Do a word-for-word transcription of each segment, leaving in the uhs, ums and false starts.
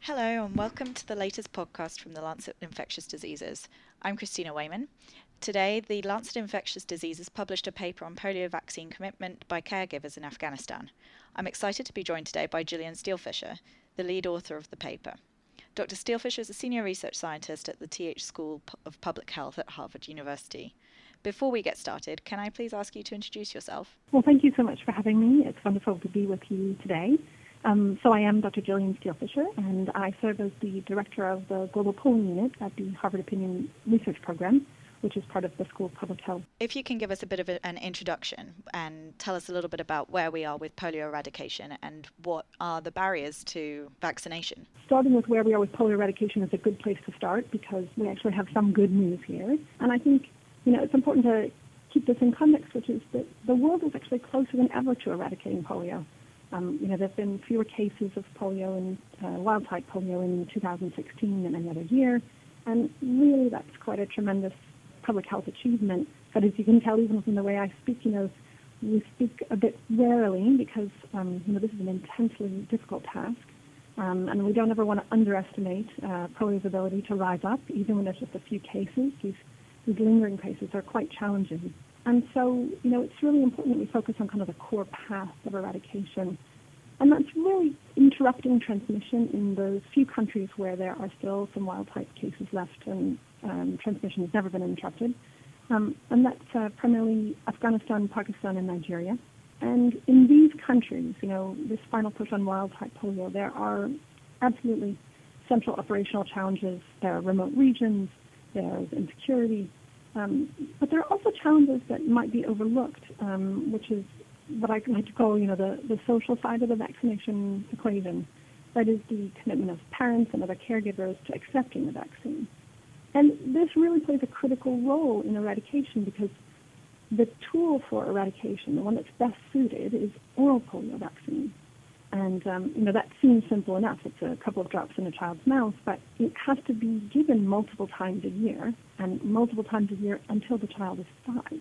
Hello, and welcome to the latest podcast from the Lancet Infectious Diseases. I'm Christina Wayman. Today, the Lancet Infectious Diseases published a paper on polio vaccine commitment by caregivers in Afghanistan. I'm excited to be joined today by Gillian Steelfisher, the lead author of the paper. Doctor Steelfisher is a senior research scientist at the T H School of Public Health at Harvard University. Before we get started, can I please ask you to introduce yourself? Well, thank you so much for having me. It's wonderful to be with you today. Um, so I am Doctor Gillian Steelfisher, and I serve as the director of the Global Polling Unit at the Harvard Opinion Research Program, which is part of the School of Public Health. If you can give us a bit of a, an introduction and tell us a little bit about where we are with polio eradication and what are the barriers to vaccination. Starting with where we are with polio eradication is a good place to start because we actually have some good news here. And I think, you know, it's important to keep this in context, which is that the world is actually closer than ever to eradicating polio. Um, you know, there have been fewer cases of polio and uh, wild-type polio in two thousand sixteen than any other year, and really that's quite a tremendous public health achievement. But as you can tell, even from the way I speak, you know, we speak a bit warily because, um, you know, this is an intensely difficult task, um, and we don't ever want to underestimate uh, polio's ability to rise up, even when there's just a few cases. These, these lingering cases are quite challenging. And so, you know, it's really important that we focus on kind of the core path of eradication. And that's really interrupting transmission in those few countries where there are still some wild-type cases left and um, transmission has never been interrupted. Um, and that's uh, primarily Afghanistan, Pakistan, and Nigeria. And in these countries, you know, this final push on wild-type polio, there are absolutely central operational challenges. There are remote regions, there's insecurity, Um, but there are also challenges that might be overlooked, um, which is what I like to call, you know, the, the social side of the vaccination equation. That is the commitment of parents and other caregivers to accepting the vaccine. And this really plays a critical role in eradication because the tool for eradication, the one that's best suited, is oral polio vaccine. And, um, you know, that seems simple enough. It's a couple of drops in a child's mouth, but it has to be given multiple times a year, and multiple times a year until the child is five.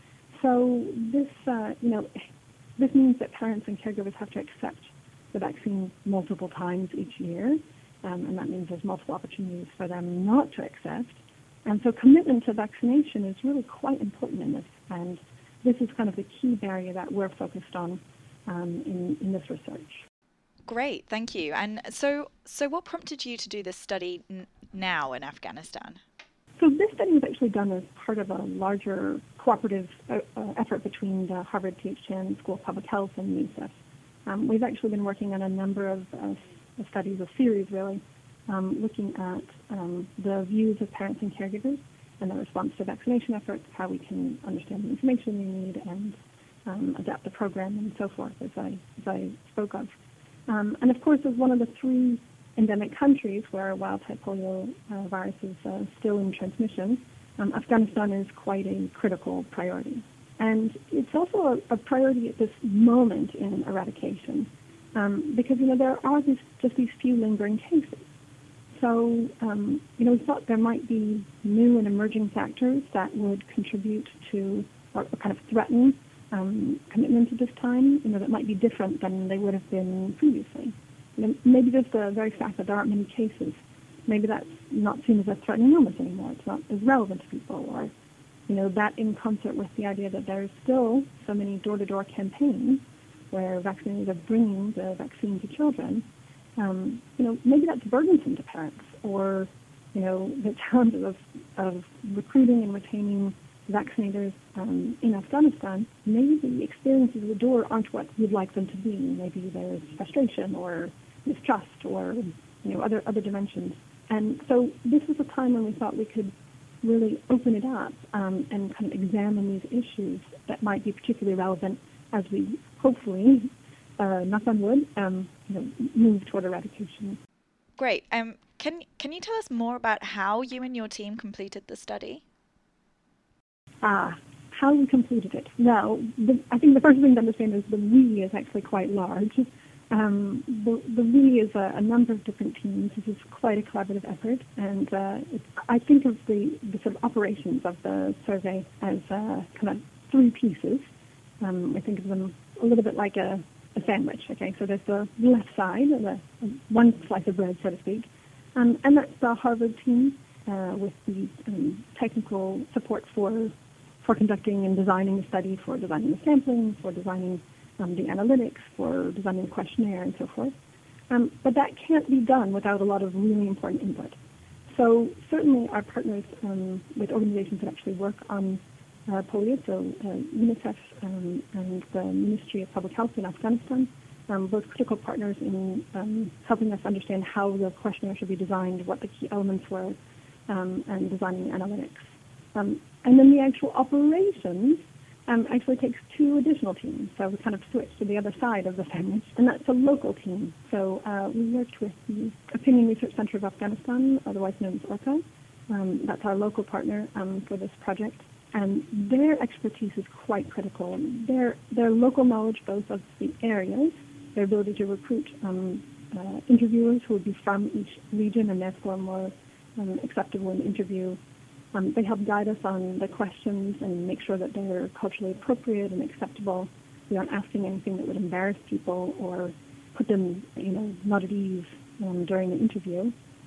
So this, uh, you know, this means that parents and caregivers have to accept the vaccine multiple times each year, um, and that means there's multiple opportunities for them not to accept. And so commitment to vaccination is really quite important in this, and this is kind of the key barrier that we're focused on Um, in, in this research. Great, thank you. And so, so what prompted you to do this study n- now in Afghanistan? So this study was actually done as part of a larger cooperative uh, uh, effort between the Harvard T H Chan School of Public Health and UNICEF. Um, we've actually been working on a number of uh, studies, a series really, um, looking at um, the views of parents and caregivers and the response to vaccination efforts, how we can understand the information they need and Um, adapt the program and so forth, as I, as I spoke of. Um, and of course, as one of the three endemic countries where wild-type polio uh, virus is uh, still in transmission, um, Afghanistan is quite a critical priority. And it's also a, a priority at this moment in eradication um, because, you know, there are these, just these few lingering cases. So, um, you know, we thought there might be new and emerging factors that would contribute to or, or kind of threaten Um, commitment at this time, you know, that might be different than they would have been previously. You know, maybe just the very fact that there aren't many cases, maybe that's not seen as a threatening illness anymore. It's not as relevant to people, or, you know, that in concert with the idea that there's still so many door-to-door campaigns where vaccinators are bringing the vaccine to children, um, you know, maybe that's burdensome to parents, or, you know, the challenges of, of recruiting and retaining vaccinators um, in Afghanistan, maybe the experiences at the door aren't what you'd like them to be. Maybe there's frustration or mistrust or, you know, other other dimensions. And so this is a time when we thought we could really open it up um, and kind of examine these issues that might be particularly relevant as we hopefully, uh, knock on wood, um, you know, move toward eradication. Great. Um, can can you tell us more about how you and your team completed the study? Ah, how we completed it. Well, the, I think the first thing to understand is the we is actually quite large. Um, the, the we is a, a number of different teams. This is quite a collaborative effort, and uh, it's, I think of the, the sort of operations of the survey as uh, kind of three pieces. Um, I think of them a little bit like a a sandwich. Okay, so there's the left side, the one slice of bread, so to speak, um, and that's the Harvard team uh, with the um, technical support for for conducting and designing the study, for designing the sampling, for designing um, the analytics, for designing the questionnaire, and so forth. Um, but that can't be done without a lot of really important input. So certainly our partners um, with organizations that actually work on uh, polio, so uh, UNICEF um, and the Ministry of Public Health in Afghanistan, um, both critical partners in um, helping us understand how the questionnaire should be designed, what the key elements were, um, and designing analytics. Um, and then the actual operations um, actually takes two additional teams. So we kind of switched to the other side of the sandwich, and that's a local team. So uh, we worked with the Opinion Research Center of Afghanistan, otherwise known as ORCA. Um, that's our local partner um, for this project. And their expertise is quite critical. Their, their local knowledge both of the areas, their ability to recruit um, uh, interviewers who would be from each region and therefore more um, acceptable in interview. Um, they help guide us on the questions and make sure that they're culturally appropriate and acceptable. We aren't asking anything that would embarrass people or put them, you know, not at ease um, during the interview.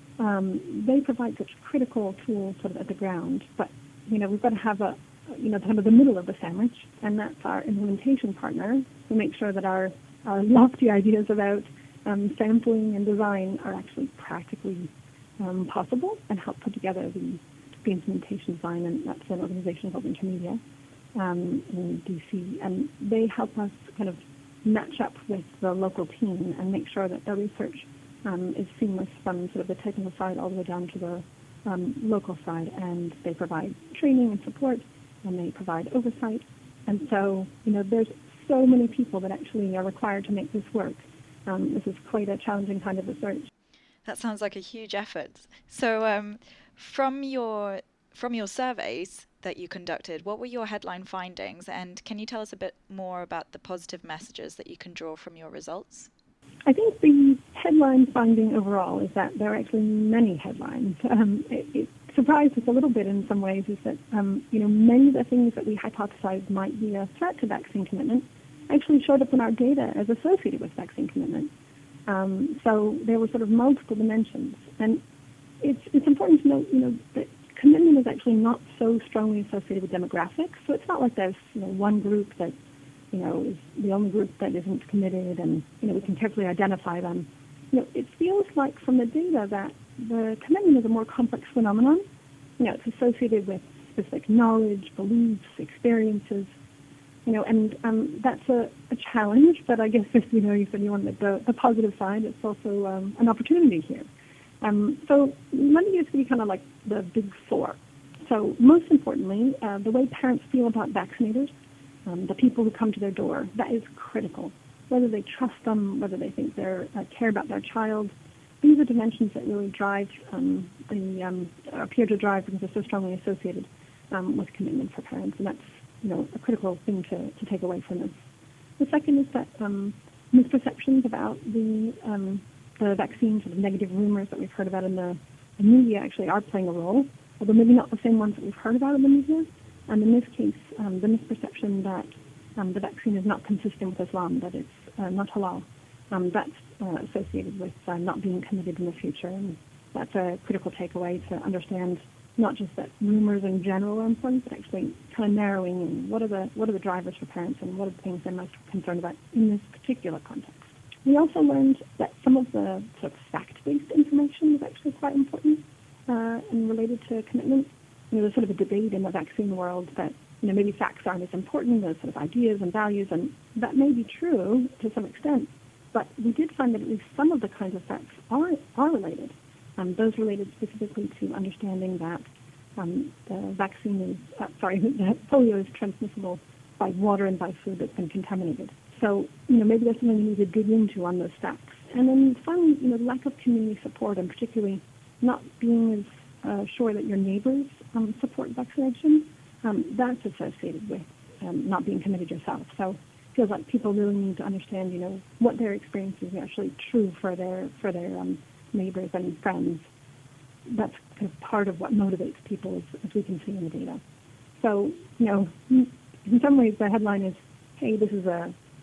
Um, they provide such critical tools sort of at the ground, but you know, we've got to have a, you know, kind of the middle of the sandwich, and that's our implementation partner who makes sure that our, our lofty ideas about um, sampling and design are actually practically um, possible and help put together the, the implementation design, and that's an organization called Intermedia um, in D C, and they help us kind of match up with the local team and make sure that the research um, is seamless from sort of the technical side all the way down to the Um, local side, and they provide training and support, and they provide oversight. And so, you know, there's so many people that actually are required to make this work. Um, this is quite a challenging kind of research. That sounds like a huge effort. So, um, from your from your surveys that you conducted, what were your headline findings, and can you tell us a bit more about the positive messages that you can draw from your results? I think the headline finding overall is that there are actually many headlines. Um, it, it surprised us a little bit in some ways is that, um, you know, many of the things that we hypothesized might be a threat to vaccine commitment actually showed up in our data as associated with vaccine commitment. Um, so there were sort of multiple dimensions. And it's, it's important to note, you know, that commitment is actually not so strongly associated with demographics. So it's not like there's, you know, one group that you know, is the only group that isn't committed, and, you know, we can carefully identify them. You know, it feels like from the data that the commitment is a more complex phenomenon. You know, it's associated with specific knowledge, beliefs, experiences, you know, and um, that's a, a challenge, but I guess if, you know, you said you wanted the, the positive side, it's also um, an opportunity here. Um, so let me just be kind of like the big four. So most importantly, uh, the way parents feel about vaccinators, Um, the people who come to their door, that is critical. Whether they trust them, whether they think they uh, care about their child, these are dimensions that really drive, um, the, um, appear to drive because they're so strongly associated um, with commitment for parents, and that's, you know, a critical thing to, to take away from this. The second is that um, misperceptions about the, um, the vaccine, sort of negative rumors that we've heard about in the, the media actually are playing a role, although maybe not the same ones that we've heard about in the media. And in this case, um, the misperception that um, the vaccine is not consistent with Islam, that it's uh, not halal, um, that's uh, associated with uh, not being committed in the future. And that's a critical takeaway to understand not just that rumors in general are important, but actually kind of narrowing in what are the what are the drivers for parents and what are the things they're most concerned about in this particular context. We also learned that some of the sort of fact-based information is actually quite important uh, and related to commitment. You know, there's sort of a debate in the vaccine world that, you know, maybe facts aren't as important as sort of ideas and values, and that may be true to some extent, but we did find that at least some of the kinds of facts are, are related. Um, those related specifically to understanding that um, the vaccine is, uh, sorry, that polio is transmissible by water and by food that's been contaminated. So, you know, maybe there's something we need to dig into on those facts. And then finally, you know, lack of community support, and particularly not being as uh, sure that your neighbors um, support vaccination, um, that's associated with um, not being committed yourself. So it feels like people really need to understand, you know, what their experiences are actually true for their for their um, neighbors and friends. That's kind of part of what motivates people, as, as we can see in the data. So, you know, in some ways the headline is, hey, this is a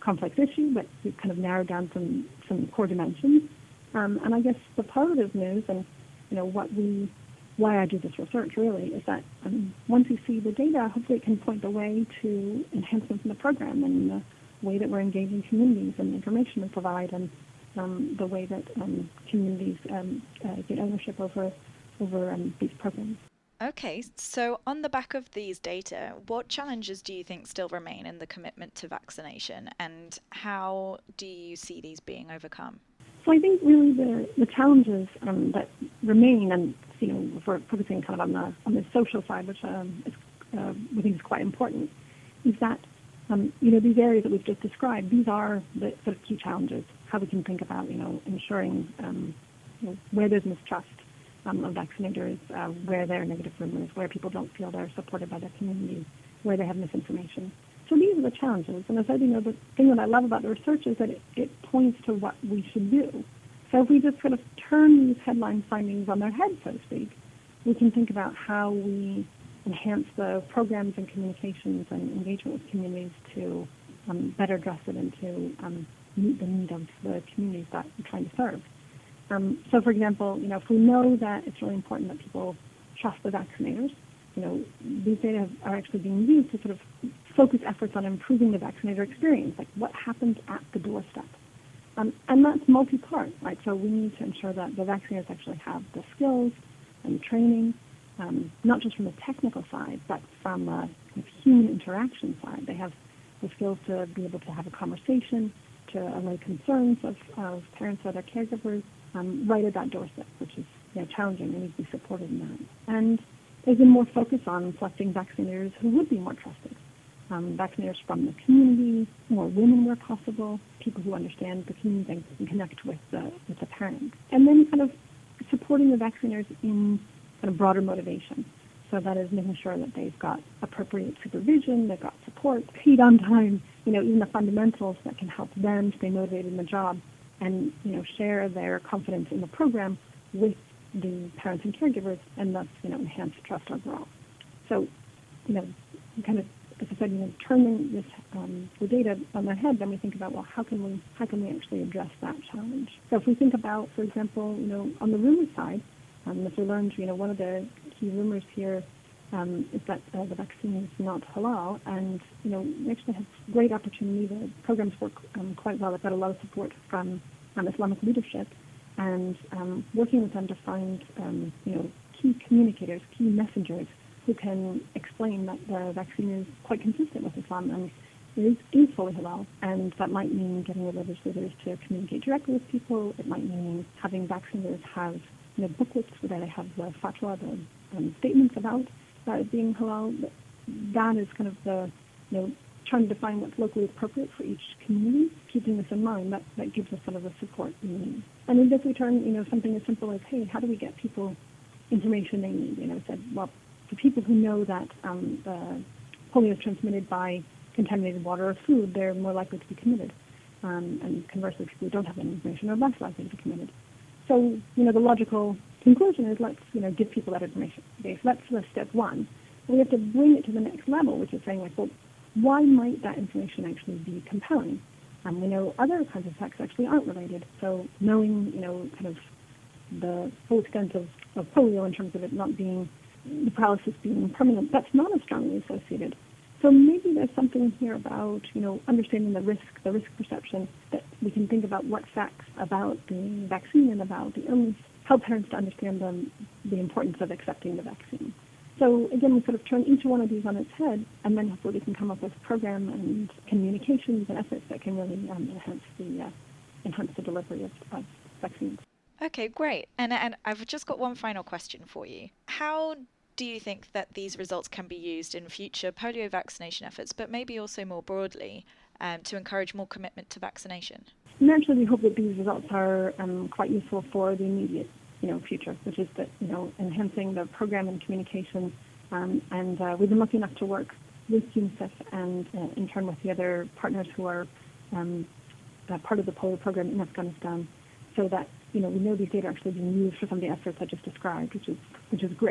complex issue, but we've kind of narrowed down some, some core dimensions. Um, and I guess the positive news, and you know what we, why I do this research really, is that um, once we see the data, hopefully it can point the way to enhancements in the program and the way that we're engaging communities and the information we provide, and um, the way that um, communities um, uh, get ownership over over um, these programs. Okay, so on the back of these data, what challenges do you think still remain in the commitment to vaccination, and how do you see these being overcome? So I think really the, the challenges um, that remain, and you know, if we're focusing kind of on the on the social side, which um, is, uh, we think is quite important, is that um, you know these areas that we've just described, these are the sort of key challenges. How we can think about you know ensuring um, you know, where there's mistrust um, of vaccinators, uh, where there are negative rumors, where people don't feel they're supported by their communities, where they have misinformation. So these are the challenges. And as I said, you know, the thing that I love about the research is that it, it points to what we should do. So if we just sort of turn these headline findings on their head, so to speak, we can think about how we enhance the programs and communications and engagement with communities to um, better address it and to um, meet the need of the communities that we're trying to serve. Um, so, for example, you know, if we know that it's really important that people trust the vaccinators, you know, these data have, are actually being used to sort of focus efforts on improving the vaccinator experience, like what happens at the doorstep. Um, and that's multi-part, right? So we need to ensure that the vaccinators actually have the skills and training, um, not just from the technical side, but from the kind of human interaction side. They have the skills to be able to have a conversation, to allay concerns of, of parents or their caregivers, um, right at that doorstep, which is you know, challenging. They need to be supported in that. And there's been more focus on selecting vaccinators who would be more trusted. Um, vaccinators from the community, more women where possible, people who understand the community and connect with the, with the parents. And then kind of supporting the vaccinators in kind of broader motivation. So that is making sure that they've got appropriate supervision, they've got support, paid on time, you know, even the fundamentals that can help them stay motivated in the job and, you know, share their confidence in the program with the parents and caregivers, and thus, you know, enhance trust overall. So, you know, kind of, as I said, you know, turning this um, the data on their head, then we think about, well, how can we how can we actually address that challenge? So if we think about, for example, you know, on the rumor side, um, as we learned, you know, one of the key rumors here um, is that uh, the vaccine is not halal, and you know, we actually have great opportunity. The programs work um, quite well. They've got a lot of support from um, Islamic leadership, and um, working with them to find, um, you know, key communicators, key messengers who can explain that the vaccine is quite consistent with Islam and is, is fully halal. And that might mean getting religious leaders to communicate directly with people. It might mean having vaccinators have, you know, booklets where they have the fatwa, the um, statements about that it being halal. That is kind of the, you know, trying to define what's locally appropriate for each community, keeping this in mind, that, that gives us sort of the support we need. And then if we turn, you know, something as simple as, hey, how do we get people information they need? You know, said, well, for people who know that um, the polio is transmitted by contaminated water or food, they're more likely to be committed. Um, and conversely, people who don't have any information are less likely to be committed. So, you know, the logical conclusion is let's, you know, give people that information. Okay, so that's the step one. But we have to bring it to the next level, which is saying, like, well, why might that information actually be compelling? Um, we know other kinds of effects actually aren't related. So knowing, you know, kind of the full extent of, of polio in terms of it not being, the paralysis being permanent, that's not as strongly associated. So maybe there's something here about, you know, understanding the risk, the risk perception, that we can think about what facts about the vaccine and about the illness help parents to understand the, the importance of accepting the vaccine. So again, we sort of turn each one of these on its head, and then hopefully we can come up with a program and communications and efforts that can really um, enhance the uh, enhance the delivery of, of vaccines. Okay, great. And and I've just got one final question for you. How do you think that these results can be used in future polio vaccination efforts, but maybe also more broadly, um, to encourage more commitment to vaccination? Naturally, we hope that these results are um, quite useful for the immediate, you know, future, which is that, you know, enhancing the program and communication. Um, and uh, we've been lucky enough to work with UNICEF and uh, in turn with the other partners who are um, uh, part of the polio program in Afghanistan, so that, you know, we know these data are actually being used for some of the efforts I just described, which is which is great.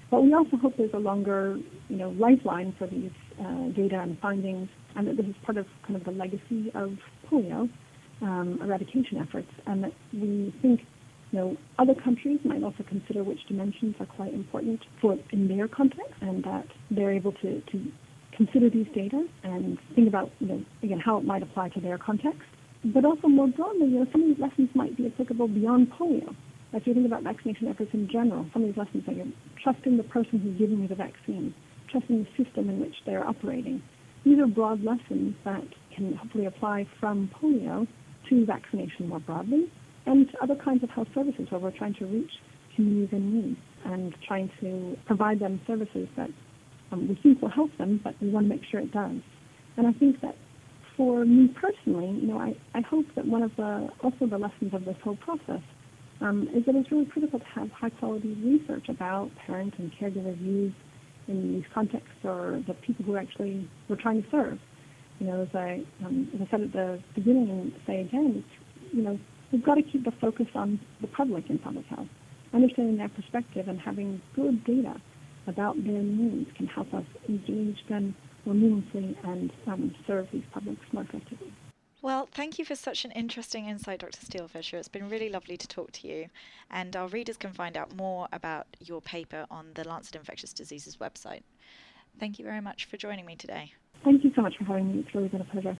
But we also hope there's a longer, you know, lifeline for these uh, data and findings, and that this is part of kind of the legacy of polio um, eradication efforts, and that we think, you know, other countries might also consider which dimensions are quite important for in their context, and that they're able to, to consider these data and think about, you know, again, how it might apply to their context. But also more broadly, you know, some of these lessons might be applicable beyond polio. If you think about vaccination efforts in general, some of these lessons are, you know, trusting the person who's giving you the vaccine, trusting the system in which they're operating. These are broad lessons that can hopefully apply from polio to vaccination more broadly, and to other kinds of health services where we're trying to reach communities in need and trying to provide them services that um, we think will help them, but we want to make sure it does. And I think that for me personally, you know, I, I hope that one of the, also the lessons of this whole process um, is that it's really critical to have high-quality research about parent and caregiver views in these contexts, or the people who actually we're trying to serve. You know, as I, um, as I said at the beginning and say again, it's, you know, we've got to keep the focus on the public in public health. Understanding their perspective and having good data about their needs can help us engage them more meaningfully and um, serve these publics more effectively. Well, thank you for such an interesting insight, Doctor Steelfisher. It's been really lovely to talk to you, and our readers can find out more about your paper on the Lancet Infectious Diseases website. Thank you very much for joining me today. Thank you so much for having me. It's really been a pleasure.